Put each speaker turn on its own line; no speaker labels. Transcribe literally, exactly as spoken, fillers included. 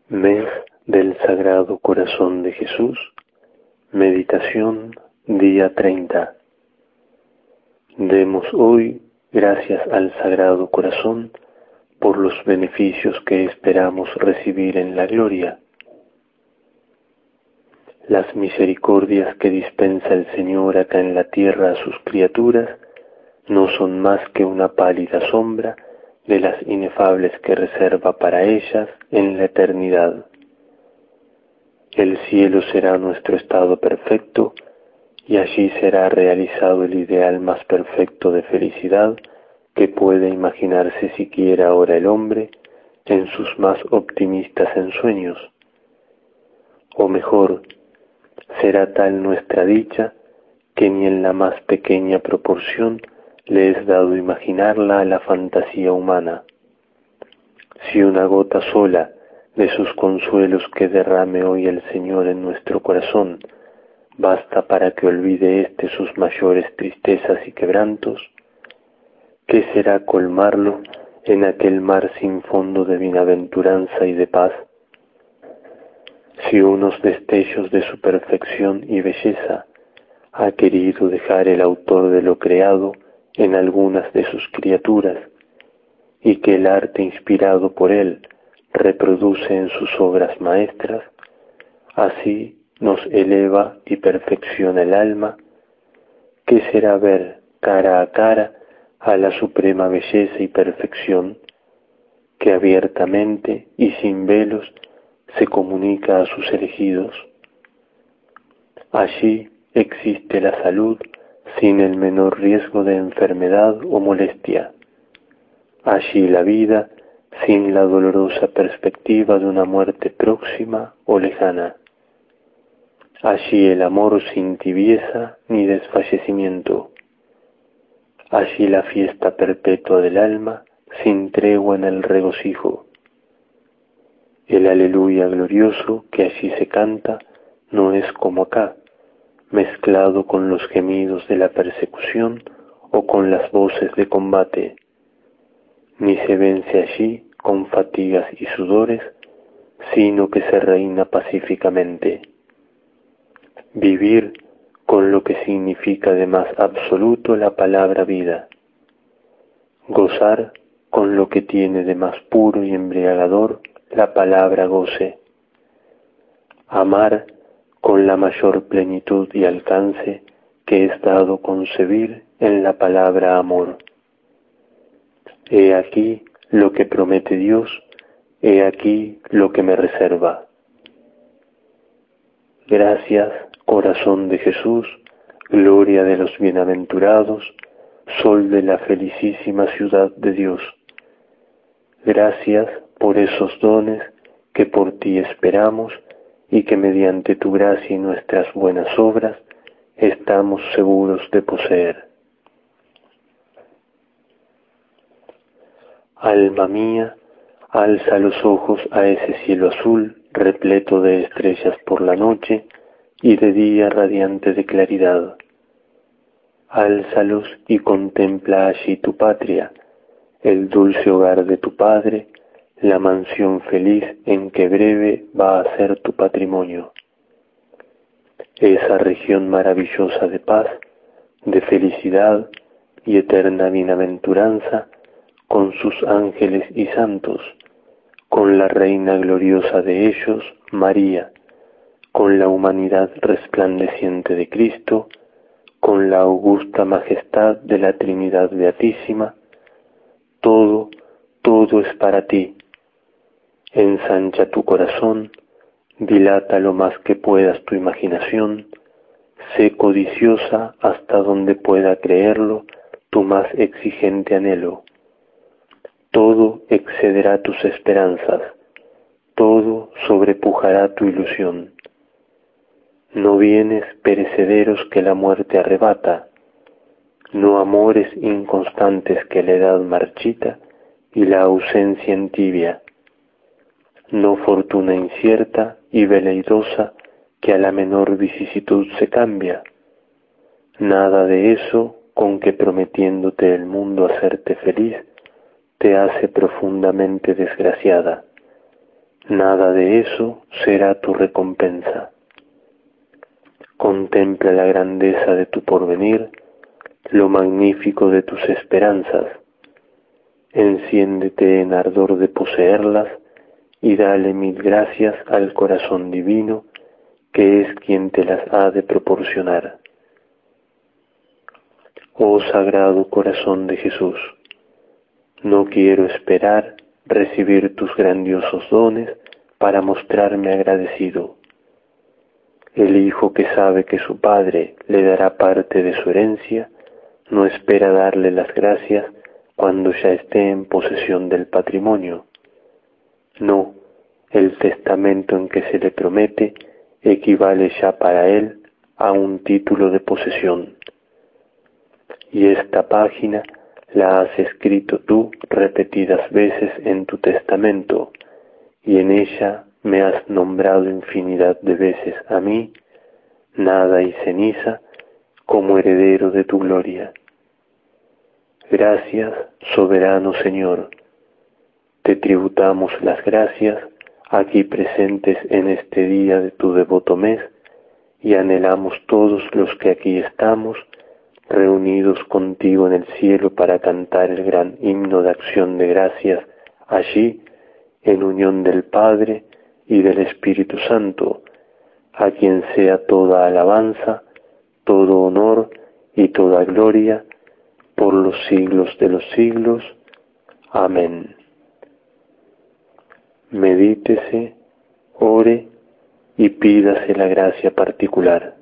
Mes del Sagrado Corazón de Jesús, meditación día treinta. Demos hoy gracias al Sagrado Corazón por los beneficios que esperamos recibir en la gloria. Las misericordias que dispensa el Señor acá en la tierra a sus criaturas no son más que una pálida sombra de las inefables que reserva para ellas en la eternidad. El cielo será nuestro estado perfecto y allí será realizado el ideal más perfecto de felicidad que puede imaginarse siquiera ahora el hombre en sus más optimistas ensueños. O mejor, será tal nuestra dicha que ni en la más pequeña proporción le es dado imaginarla a la fantasía humana. Si una gota sola de sus consuelos que derrame hoy el Señor en nuestro corazón basta para que olvide éste sus mayores tristezas y quebrantos, ¿qué será colmarlo en aquel mar sin fondo de bienaventuranza y de paz? Si unos destellos de su perfección y belleza ha querido dejar el autor de lo creado en algunas de sus criaturas, y que el arte inspirado por él reproduce en sus obras maestras, así nos eleva y perfecciona el alma, ¿qué será ver cara a cara a la suprema belleza y perfección que abiertamente y sin velos se comunica a sus elegidos? Allí existe la salud sin el menor riesgo de enfermedad o molestia. Allí la vida sin la dolorosa perspectiva de una muerte próxima o lejana. Allí el amor sin tibieza ni desfallecimiento. Allí la fiesta perpetua del alma sin tregua en el regocijo. El aleluya glorioso que allí se canta no es como acá, mezclado con los gemidos de la persecución o con las voces de combate, ni se vence allí con fatigas y sudores, sino que se reina pacíficamente. Vivir con lo que significa de más absoluto la palabra vida. Gozar con lo que tiene de más puro y embriagador la palabra goce. Amar con la mayor plenitud y alcance que es dado concebir en la palabra amor. He aquí lo que promete Dios, he aquí lo que me reserva. Gracias, corazón de Jesús, gloria de los bienaventurados, sol de la felicísima ciudad de Dios. Gracias por esos dones que por ti esperamos y que mediante tu gracia y nuestras buenas obras estamos seguros de poseer. Alma mía, alza los ojos a ese cielo azul repleto de estrellas por la noche y de día radiante de claridad. Álzalos y contempla allí tu patria, el dulce hogar de tu Padre, la mansión feliz en que breve va a ser tu patrimonio. Esa región maravillosa de paz, de felicidad y eterna bienaventuranza, con sus ángeles y santos, con la Reina gloriosa de ellos, María, con la humanidad resplandeciente de Cristo, con la augusta majestad de la Trinidad Beatísima, todo, todo es para ti. Ensancha tu corazón, dilata lo más que puedas tu imaginación, sé codiciosa hasta donde pueda creerlo tu más exigente anhelo. Todo excederá tus esperanzas, todo sobrepujará tu ilusión. No bienes perecederos que la muerte arrebata, no amores inconstantes que la edad marchita y la ausencia entibia, no fortuna incierta y veleidosa que a la menor vicisitud se cambia, nada de eso con que prometiéndote el mundo hacerte feliz, te hace profundamente desgraciada, nada de eso será tu recompensa. Contempla la grandeza de tu porvenir, lo magnífico de tus esperanzas. Enciéndete en ardor de poseerlas y dale mil gracias al corazón divino, que es quien te las ha de proporcionar. Oh Sagrado Corazón de Jesús, no quiero esperar recibir tus grandiosos dones para mostrarme agradecido. El hijo que sabe que su padre le dará parte de su herencia, no espera darle las gracias cuando ya esté en posesión del patrimonio. No, el testamento en que se le promete equivale ya para él a un título de posesión. Y esta página la has escrito tú repetidas veces en tu testamento, y en ella me has nombrado infinidad de veces a mí, nada y ceniza, como heredero de tu gloria. Gracias, soberano Señor, te tributamos las gracias aquí presentes en este día de tu devoto mes, y anhelamos todos los que aquí estamos, reunidos contigo en el cielo para cantar el gran himno de acción de gracias allí, en unión del Padre y del Espíritu Santo, a quien sea toda alabanza, todo honor y toda gloria, por los siglos de los siglos. Amén. Medítese, ore y pídase la gracia particular.